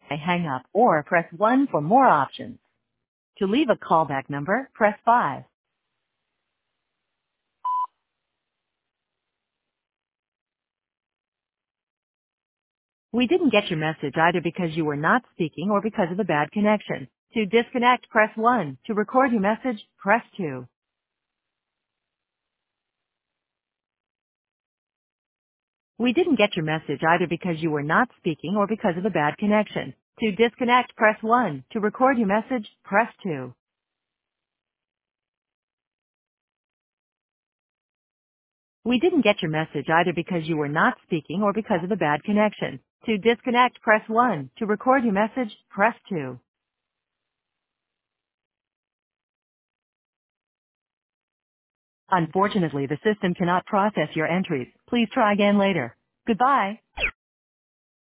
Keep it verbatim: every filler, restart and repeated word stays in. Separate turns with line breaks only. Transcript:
hang up or press one for more options. To leave a callback number, press five. We didn't get your message either because you were not speaking or because of a bad connection. To disconnect, press one. To record your message, press two. We didn't get your message either because you were not speaking or because of a bad connection. To disconnect, press one. To record your message, press two. We didn't get your message either because you were not speaking or because of a bad connection. To disconnect, press one. To record your message, press two. Unfortunately, the system cannot process your entries. Please try again later. Goodbye.